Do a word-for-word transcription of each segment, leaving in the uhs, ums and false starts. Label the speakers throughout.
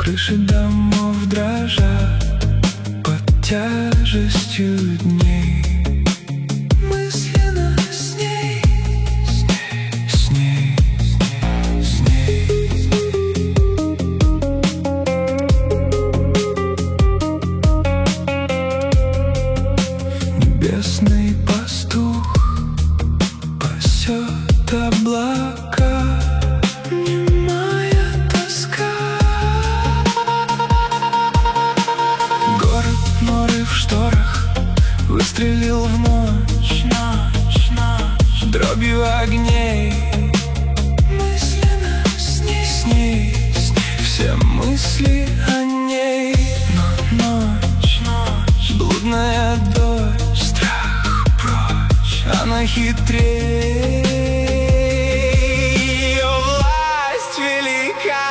Speaker 1: Крыши домов дрожат под тяжестью дней. Мысленно с ней, с ней, с ней. Небесный пастух пасет облака. Выстрелил в ночь, ночь, ночь, дробью огней. Мысленно с ней, с ней, с ней. Все мысли о ней. Но ночь, ночь, блудная дочь, страх прочь, она хитрее. Ее власть велика.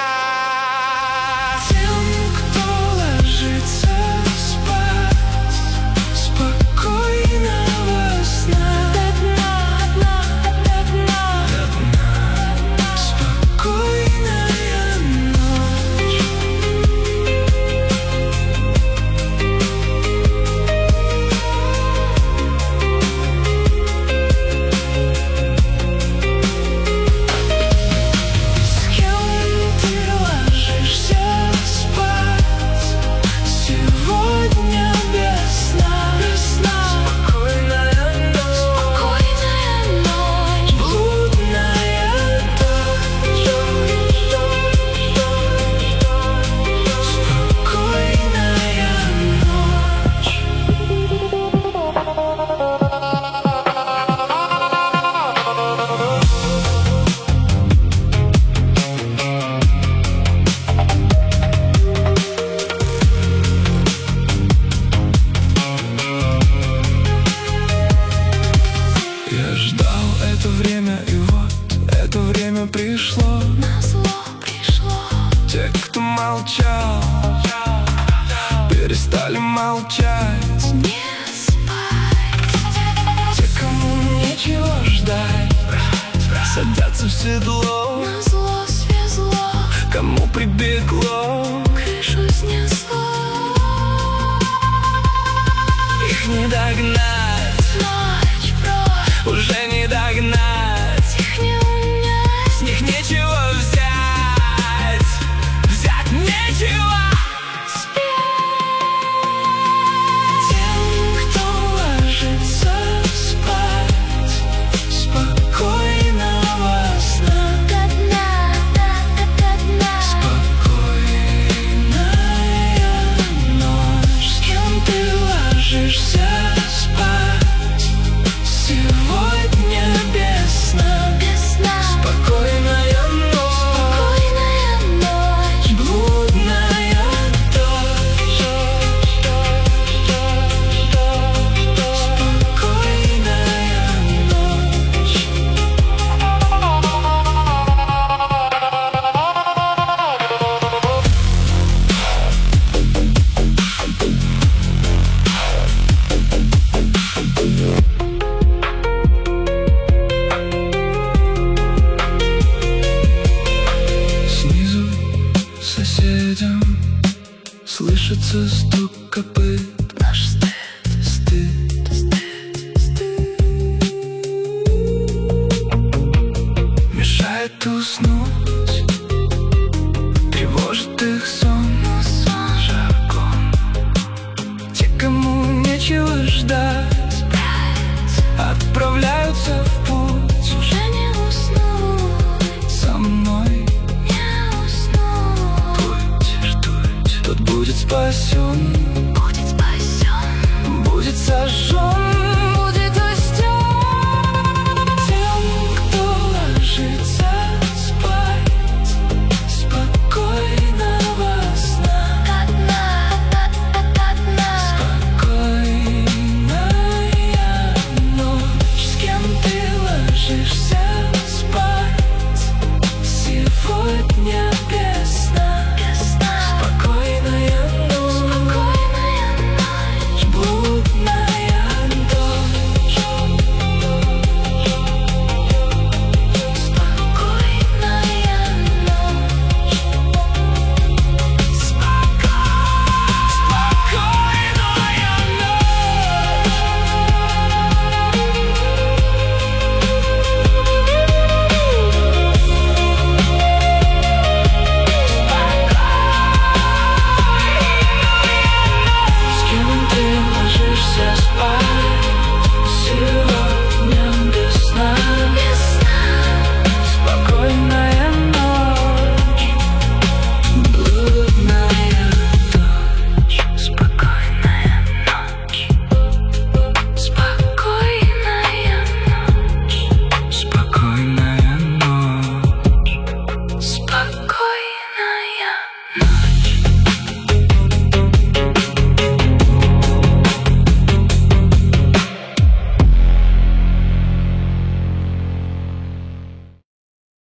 Speaker 1: Это время, и вот это время пришло.
Speaker 2: Назло пришло.
Speaker 1: Те, кто молчал, перестали молчать.
Speaker 2: Не спать.
Speaker 1: Те, кому нечего ждать, садятся в седло.
Speaker 2: Назло свезло.
Speaker 1: Кому прибегло,
Speaker 2: крышу снесло.
Speaker 1: их не догнать.
Speaker 2: Ночь прочь.
Speaker 1: Уже не догнать.
Speaker 2: Их не унять.
Speaker 1: С них нечего взять. Взять нечего.
Speaker 2: Тем, кто ложится спать,
Speaker 1: спокойного сна.
Speaker 2: до дна, до, до, до дна.
Speaker 1: Спокойная ночь.
Speaker 2: С кем ты
Speaker 1: Ложишься спать сегодня без сна.
Speaker 2: без сна.
Speaker 1: Спокойная ночь.
Speaker 2: Спокойная ночь.
Speaker 1: Блудная дочь. Спокойная ночь. Снизу соседям слышится стук копыт.
Speaker 2: Наш стыд.
Speaker 1: Стыд,
Speaker 2: Стыд.
Speaker 1: мешает уснуть, тревожит их сон. Жаргон. Те, кому нечего ждать, отправляются в путь.
Speaker 2: Уже не уснуть.
Speaker 1: Со мной
Speaker 2: Не уснуть.
Speaker 1: путь, путь, тот будет спасен.